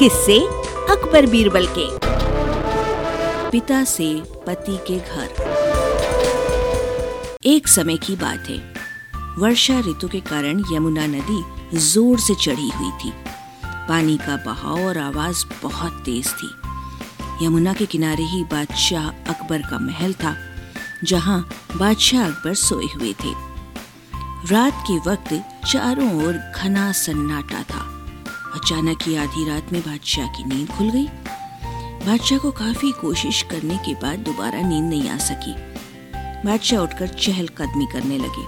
किस्से अकबर बीरबल के। पिता से पति के घर। एक समय की बात है, वर्षा ऋतु के कारण यमुना नदी जोर से चढ़ी हुई थी। पानी का बहाव और आवाज बहुत तेज थी। यमुना के किनारे ही बादशाह अकबर का महल था, जहां बादशाह अकबर सोए हुए थे। रात के वक्त चारों ओर घना सन्नाटा था। अचानक ही आधी रात में बादशाह की नींद खुल गई। बादशाह को काफी कोशिश करने के बाद दोबारा नींद नहीं आ सकी। बादशाह उठकर चहलकदमी करने लगे।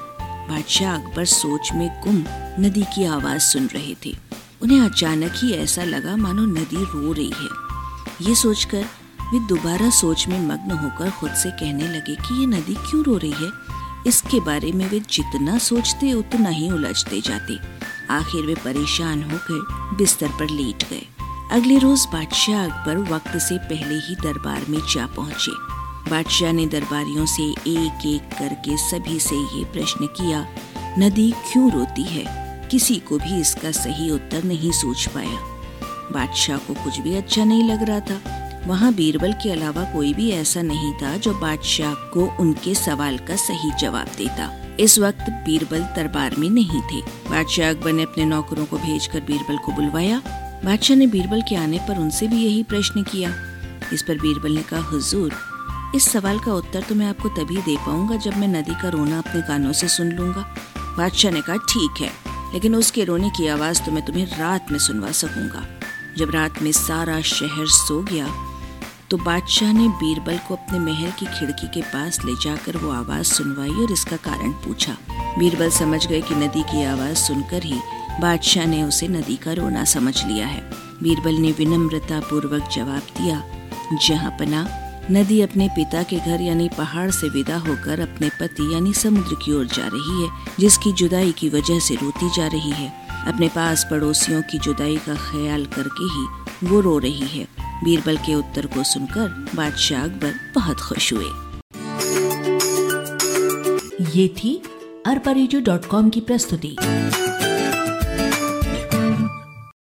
बादशाह अकबर सोच में गुम नदी की आवाज सुन रहे थे। उन्हें अचानक ही ऐसा लगा मानो नदी रो रही है। ये सोचकर वे दोबारा सोच में मग्न होकर खुद से कहने लगे कि ये नदी क्यों रो रही है। इसके बारे में वे जितना सोचते उतना ही उलझते जाते। आखिर वे परेशान होकर बिस्तर पर लेट गए। अगले रोज बादशाह अकबर वक्त से पहले ही दरबार में जा पहुंचे। बादशाह ने दरबारियों से एक एक करके सभी से ये प्रश्न किया, नदी क्यों रोती है? किसी को भी इसका सही उत्तर नहीं सूझ पाया। बादशाह को कुछ भी अच्छा नहीं लग रहा था। वहाँ बीरबल के अलावा कोई भी ऐसा नहीं था जो बादशाह को उनके सवाल का सही जवाब देता। इस वक्त बीरबल दरबार में नहीं थे। बादशाह अकबर ने अपने नौकरों को भेजकर बीरबल को बुलवाया। बादशाह ने बीरबल के आने पर उनसे भी यही प्रश्न किया। इस पर बीरबल ने कहा, हुजूर, इस सवाल का उत्तर तो मैं आपको तभी दे पाऊंगा जब मैं नदी का रोना अपने कानों से सुन लूंगा। बादशाह ने कहा, ठीक है, लेकिन उसके रोने की आवाज तो मैं तुम्हें रात में सुनवा सकूंगा। जब रात में सारा शहर सो गया तो बादशाह ने बीरबल को अपने महल की खिड़की के पास ले जाकर वो आवाज सुनवाई और इसका कारण पूछा। बीरबल समझ गए कि नदी की आवाज सुनकर ही बादशाह ने उसे नदी का रोना समझ लिया है। बीरबल ने विनम्रता पूर्वक जवाब दिया, जहाँ पना नदी अपने पिता के घर यानी पहाड़ से विदा होकर अपने पति यानी समुद्र की ओर जा रही है, जिसकी जुदाई की वजह से रोती जा रही है। अपने पास पड़ोसियों की जुदाई का ख्याल करके ही वो रो रही है। बीरबल के उत्तर को सुनकर बादशाह अकबर बहुत खुश हुए। ये थी arparejo.com की प्रस्तुति।